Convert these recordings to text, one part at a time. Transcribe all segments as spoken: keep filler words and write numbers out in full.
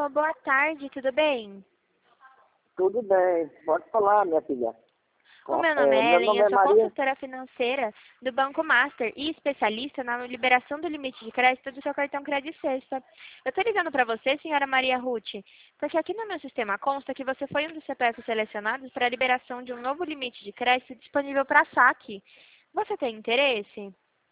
Alô, boa tarde, tudo bem? Tudo bem, pode falar, minha filha. O meu nome É, é meu Ellen, nome eu é sou Maria. consultora financeira do Banco Master e especialista na liberação do limite de crédito do seu cartão Credit Sexta. Eu estou ligando para você, senhora Maria Ruth, porque aqui no meu sistema consta que você foi um dos C P Fs selecionados para a liberação de um novo limite de crédito disponível para saque. Você tem interesse?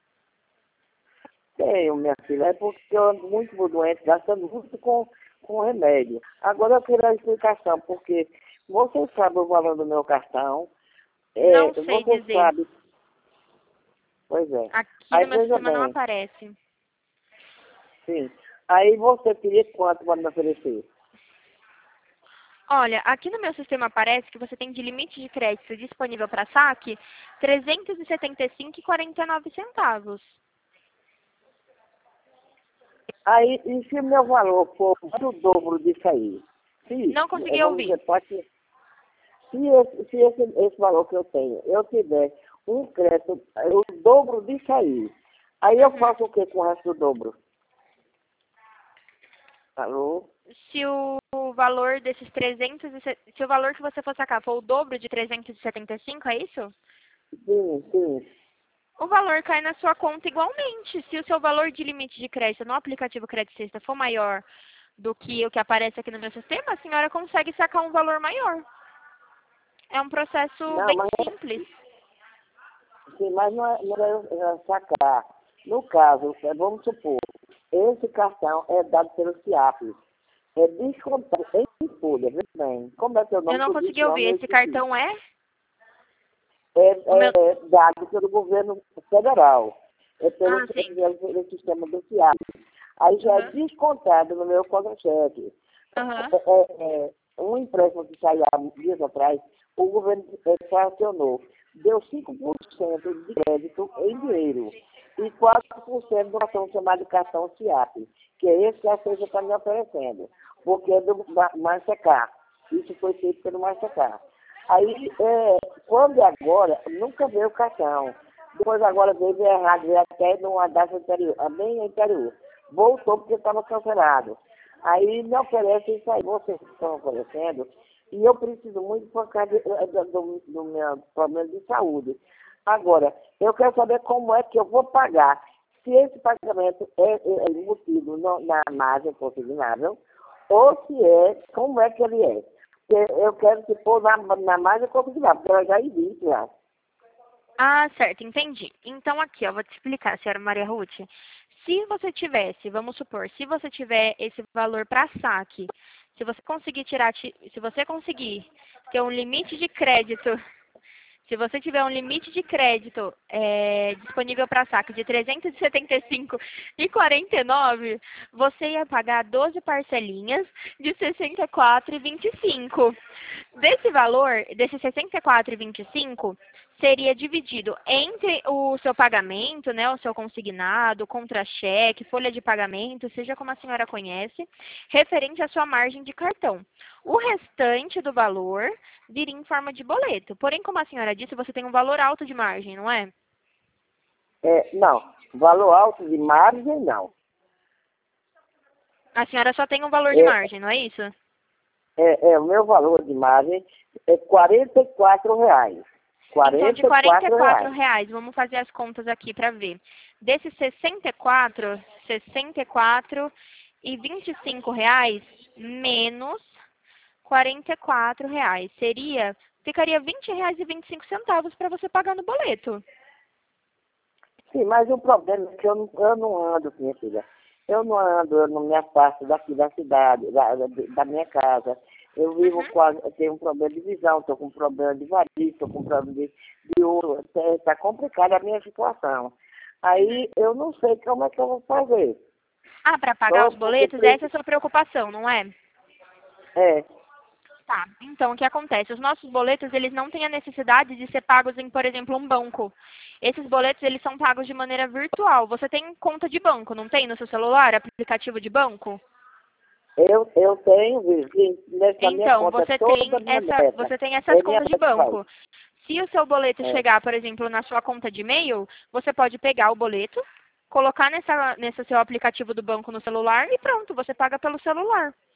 Tenho, minha filha, é porque eu ando muito doente, gastando muito com, com remédio. Agora eu queria a explicação, porque você sabe o valor do meu cartão, Não é, sei você dizer. sabe, pois é. Aqui Aí no meu veja sistema não bem, aparece. sim. Aí você queria quanto para me oferecer? Olha, aqui no meu sistema aparece que você tem de limite de crédito disponível para saque trezentos e setenta e cinco reais e quarenta e nove centavos. Aí, e se o meu valor for o dobro disso aí? Se, Não é, consegui vamos ouvir. dizer, pode ser. Se, esse, se esse, esse valor que eu tenho, eu tiver um crédito, é o dobro disso aí, aí eu Uhum. faço o que com o resto do dobro? Alô? Se o o valor desses trezentos e se se o valor que você for sacar for o dobro de trezentos e setenta e cinco, é isso? Sim, sim. O valor cai na sua conta igualmente. Se o seu valor de limite de crédito no aplicativo Credit Sexta for maior do que o que aparece aqui no meu sistema, a senhora consegue sacar um valor maior. É um processo Não, bem mas, simples. sim, mas não é, não é, é sacar. No caso, é, vamos supor, esse cartão é dado pelo CIAP. É descontado em folha, veja bem. Como é que é o Eu nome não que eu consegui disse? Não, ouvir. eu Esse esqueci. cartão é? É, O meu... é, é dado pelo governo federal. É pelo, Ah, é sim. pelo, pelo sistema do CIAP. Aí já é Aham. descontado no meu contra-cheque. Aham. É, é, é, um empréstimo que saiu há dias atrás, o governo é, sancionou. Deu cinco por cento de crédito em dinheiro e quatro por cento do cartão chamado cartão CIAP, que é esse que a Cesa está me oferecendo, porque é do Ma- Mastercard. Isso foi feito pelo Mastercard. Aí, é, quando é agora, nunca veio o cartão. Depois agora veio errado, veio até numa data anterior, ah, bem anterior. Voltou porque estava cancelado. Aí me oferece isso aí, vocês estão oferecendo, e eu preciso muito por causa de- eh, do, do, do meu problema de saúde. Agora, eu quero saber como é que eu vou pagar. Se esse pagamento é, é, é embutido no- na margem consignável, ou se é, como é que ele é. Porque eu quero que pôr na, na margem consignável, porque ela já existe lá. Ah, certo, entendi. Então aqui, ó, vou te explicar, senhora Maria Ruth. Se você tivesse, vamos supor, se você tiver esse valor para saque, se você conseguir tirar, ti- se você conseguir ter um limite de crédito, se você tiver um limite de crédito é, disponível para saque de trezentos e setenta e cinco reais e quarenta e nove centavos, você ia pagar doze parcelinhas de sessenta e quatro reais e vinte e cinco centavos. Desse valor, desses sessenta e quatro reais e vinte e cinco centavos, seria dividido entre o seu pagamento, né, o seu consignado, contra-cheque, folha de pagamento, seja como a senhora conhece, referente à sua margem de cartão. O restante do valor viria em forma de boleto. Porém, como a senhora disse, você tem um valor alto de margem, não é? É, não, valor alto de margem, não. A senhora só tem um valor de É, margem, não é isso? é, é, o meu valor de margem é quarenta e quatro reais. Então, de quarenta e quarenta e quatro quatro reais. reais, vamos fazer as contas aqui para ver. Desses sessenta e quatro, sessenta e quatro e vinte e cinco reais menos quarenta e quatro reais. Seria, ficaria vinte reais e vinte e cinco centavos para você pagar no boleto. Sim, mas o problema é que eu não, eu não ando, minha filha. Eu não ando, eu não me afasto daqui da cidade, da, da, da minha casa. Eu vivo Uhum. quase, eu tenho um problema de visão, estou com um problema de varíola, estou com um problema de, de olho. Está complicada a minha situação. Uhum. Aí eu não sei como é que eu vou fazer. Ah, para pagar Só os porque boletos, essa é a preciso. sua preocupação, não é? É, Tá. Então, o que acontece? Os nossos boletos, eles não têm a necessidade de ser pagos em, por exemplo, um banco. Esses boletos, eles são pagos de maneira virtual. Você tem conta de banco, não tem no seu celular, aplicativo de banco? eu, eu tenho, vizinho, nessa minha Então, conta, você tem toda minha essa, meta. você tem essas É minha contas de meta faz. banco. Se o seu boleto É. chegar, por exemplo, na sua conta de e-mail, você pode pegar o boleto, colocar nessa, nesse seu aplicativo do banco no celular e pronto, você paga pelo celular.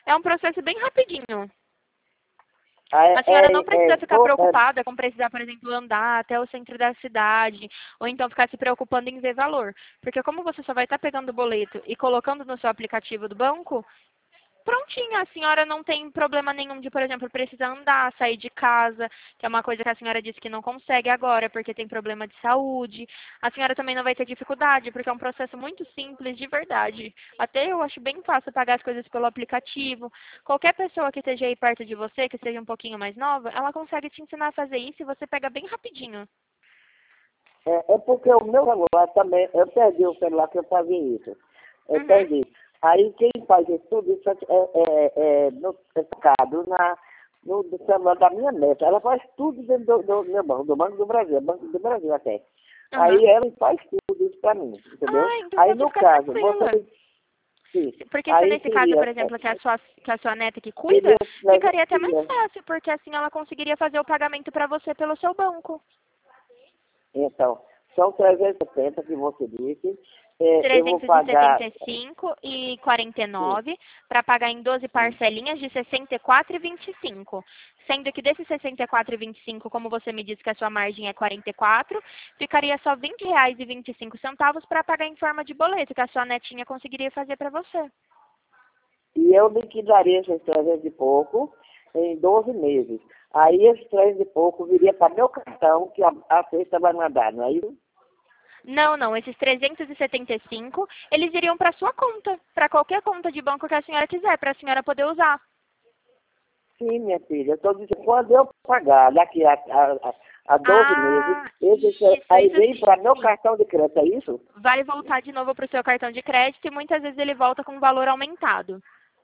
É um processo bem rapidinho. É, A senhora não é, precisa é, ficar tô- é, preocupada com precisar, por exemplo, andar até o centro da cidade, ou então ficar se preocupando em ver valor. Porque como você só vai estar pegando o boleto e colocando no seu aplicativo do banco, prontinho, a senhora não tem problema nenhum de, por exemplo, precisar andar, sair de casa, que é uma coisa que a senhora disse que não consegue agora porque tem problema de saúde. A senhora também não vai ter dificuldade, porque é um processo muito simples, de verdade. Até eu acho bem fácil pagar as coisas pelo aplicativo. Qualquer pessoa que esteja aí perto de você, que seja um pouquinho mais nova, ela consegue te ensinar a fazer isso e você pega bem rapidinho. é, é porque o meu celular também, eu perdi o celular que eu fazia isso. Eu Uhum. perdi. Aí quem faz isso tudo isso é, é, é no mercado, na, no, no celular da minha neta. Ela faz tudo dentro do, do meu banco, do Banco do Brasil, Banco do Brasil até. Aham. Aí ela faz tudo isso para mim, entendeu? Ah, então Aí pode no ficar caso, tranquila. você, sim, Porque se aí nesse caso, por seria, exemplo, que é a sua, que é a sua neta que seria, cuida, ficaria até mais seria, fácil, porque assim ela conseguiria fazer o pagamento para você pelo seu banco. então, são trezentos e setenta que você disse, é, eu vou trezentos e pagar, setenta e cinco e quarenta e sim, nove para pagar em doze sim. parcelinhas de sessenta e quatro e vinte e cinco. Sendo que desses sessenta e quatro e vinte e cinco, como você me disse que a sua margem é quarenta e quatro, ficaria só vinte reais e vinte e cinco centavos para pagar em forma de boleto, que a sua netinha conseguiria fazer para você. E eu liquidaria esses trezentos e pouco em doze meses. Aí esses trezentos e pouco viria para meu cartão, que a, a sexta vai mandar, não é isso? Não, não, esses trezentos e setenta e cinco, eles iriam para sua conta, para qualquer conta de banco que a senhora quiser, para a senhora poder usar. Sim, minha filha. Eu estou dizendo, quando eu pagar daqui a, a, a doze meses, Ah, esses, isso, aí isso vem sim, para meu sim. cartão de crédito, é isso? Vai voltar de novo para o seu cartão de crédito e muitas vezes ele volta com um valor aumentado.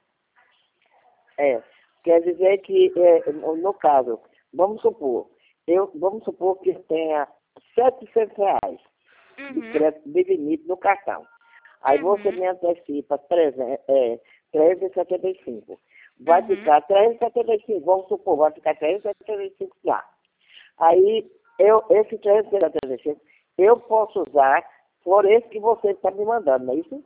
É. Quer dizer que, é, no no caso, vamos supor, eu, vamos supor que eu tenha setecentos reais de Uhum, crédito de limite no cartão. Aí você uhum, me antecipa trezentos, é, trezentos e setenta e cinco. Vai uhum. ficar trezentos e setenta e cinco, vamos supor, vai ficar trezentos e setenta e cinco lá. Aí, eu, esse trezentos e setenta e cinco, eu posso usar por esse que você está me mandando, não é isso?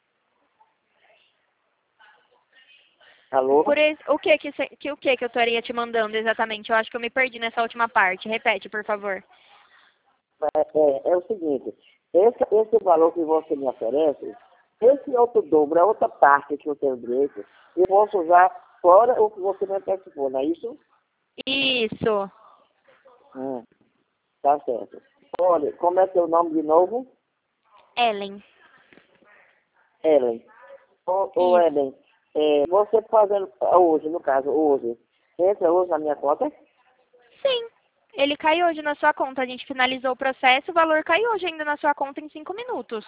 Por Alô? esse, o que que, cê- que o que que eu estaria te mandando exatamente? Eu acho que eu me perdi nessa última parte. Repete, por favor. É, é, é o seguinte, esse, esse valor que você me oferece, esse outro dobro, a outra parte que eu tenho direito, eu posso usar fora o que você me antecipou, não é isso? Isso. Hum, tá certo. Olha, como é seu nome de novo? Ellen. Ellen. Ô, ô Isso. Ellen, é, você fazendo hoje, no caso, hoje, entra hoje na minha conta? Sim. Ele caiu hoje na sua conta. A gente finalizou o processo, o valor caiu hoje ainda na sua conta em cinco minutos.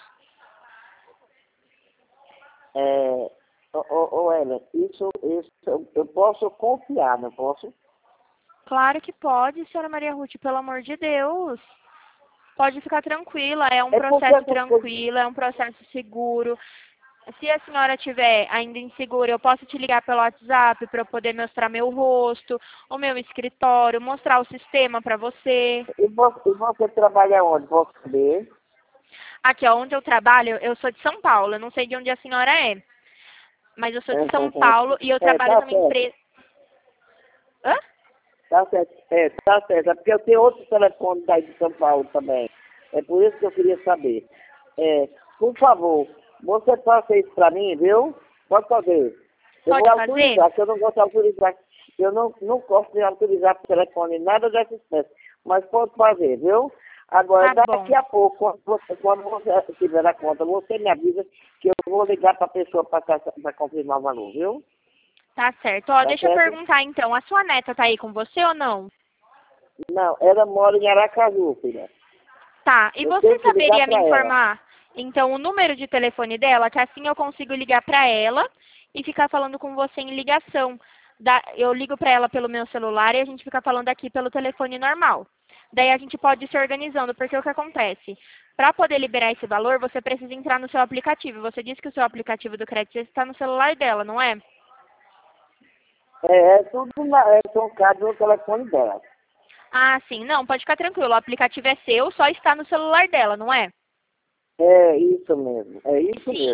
É, ô, ô, ô, Ellen, isso, isso eu eu posso confiar, não posso? Claro que pode, senhora Maria Ruth, pelo amor de Deus. Pode ficar tranquila, é um É porque processo essas coisas. tranquilo, é um processo seguro. Se a senhora estiver ainda insegura, eu posso te ligar pelo WhatsApp para eu poder mostrar meu rosto, o meu escritório, mostrar o sistema para você. E você, e você trabalha onde? Posso saber? Aqui, ó, onde eu trabalho, eu sou de São Paulo, eu não sei de onde a senhora é, mas eu sou de São Paulo e eu É, trabalho tá numa certo. empresa. Hã? Tá certo. É, tá certo. É porque eu tenho outro telefone daí de São Paulo também. É por isso que eu queria saber. É, por favor, você faça isso para mim, viu? Pode fazer. Eu vou Pode fazer? autorizar, que eu não gosto de autorizar. Eu não, não gosto de autorizar por telefone, nada dessa espécie. Mas pode fazer, viu? Agora, Tá bom. daqui a pouco, quando você, quando você tiver a conta, você me avisa que eu vou ligar para a pessoa para confirmar o valor, viu? Tá certo. Ó, Tá deixa eu certo? perguntar então, a sua neta tá aí com você ou não? Não, ela mora em Aracaju, filha. Tá, e Eu você tenho que ligar saberia me para ela. informar, então, o número de telefone dela, que assim eu consigo ligar para ela e ficar falando com você em ligação. Da- eu ligo para ela pelo meu celular e a gente fica falando aqui pelo telefone normal. Daí a gente pode ir se organizando, porque o que acontece? Para poder liberar esse valor, você precisa entrar no seu aplicativo. Você disse que o seu aplicativo do crédito está no celular dela, não é? É, é tudo na, é, são casos no telefone dela. Ah, sim. Não, pode ficar tranquilo. O aplicativo é seu, só está no celular dela, não é? É isso mesmo, é isso Sim. mesmo.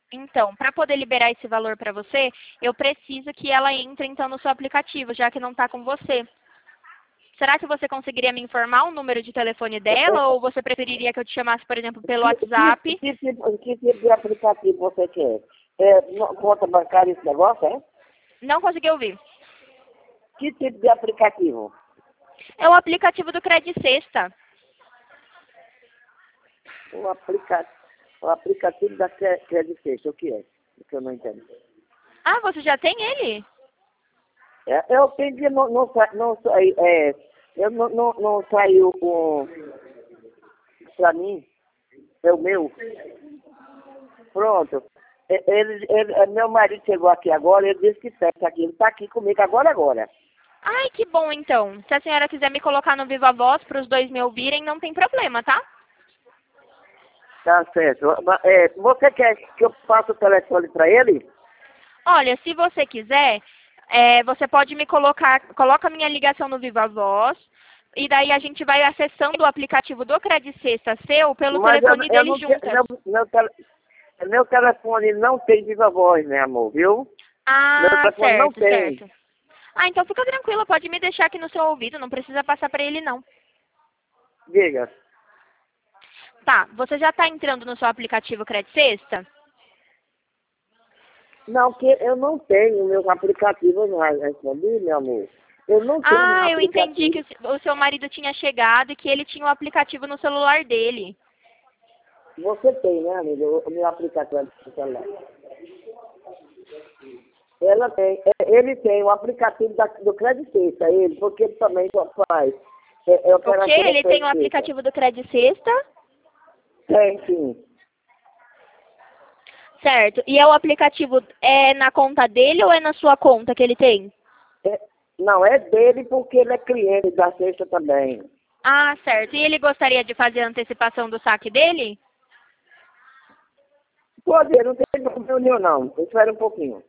Então, para poder liberar esse valor para você, eu preciso que ela entre então no seu aplicativo, já que não está com você. Será que você conseguiria me informar o número de telefone dela ou você preferiria que eu te chamasse, por exemplo, pelo WhatsApp? Que, que, tipo, que tipo de aplicativo você quer? É, no- conta bancária esse negócio, é? Não consegui ouvir. Que tipo de aplicativo? É o aplicativo do Credit Sexta. O, aplica, o aplicativo da Cre- Credit Sexta, o que é? O que eu não entendo. Ah, você já tem ele? É, eu entendi, não, não, sa- não, sai- é, eu não, não, não saiu com, pra mim, é o meu. Pronto. É, Ele, ele, é, meu marido chegou aqui agora, ele disse que tem aqui, ele está aqui comigo agora, agora. Ai, que bom então. Se a senhora quiser me colocar no Viva Voz para os dois me ouvirem, não tem problema, tá? Tá certo. Mas, é, você quer que eu passe o telefone para ele? Olha, se você quiser, é, você pode me colocar, coloca a minha ligação no Viva Voz, e daí a gente vai acessando o aplicativo do Credit Sexta seu pelo Mas eu, telefone eu dele não tenho, juntas. meu, meu, tele, meu telefone não tem viva voz, meu amor, viu? Meu Ah, telefone não certo, tem. certo. Ah, então fica tranquila, pode me deixar aqui no seu ouvido, não precisa passar para ele não. Diga. Tá, você já está entrando no seu aplicativo Credit Sexta? Não, que eu não tenho meu aplicativo, eu não respondi, meu amor. Eu não tenho meu Ah, eu aplicativo. entendi que o se- o seu marido tinha chegado e que ele tinha o aplicativo no celular dele. Você tem, né, amigo, o meu aplicativo do celular. Ela tem, é, ele tem o aplicativo da, do Credit Sexta, ele, porque ele também só faz. É, é O quê? operação Ele tem o Credit Sexta. aplicativo do Credit Sexta? Tem, sim. Certo. E é o aplicativo é na conta dele ou é na sua conta que ele tem? É, não, é dele porque ele é cliente da Sexta também. Ah, certo. E ele gostaria de fazer a antecipação do saque dele? Pode, não tem problema nenhum, não. Espera um pouquinho.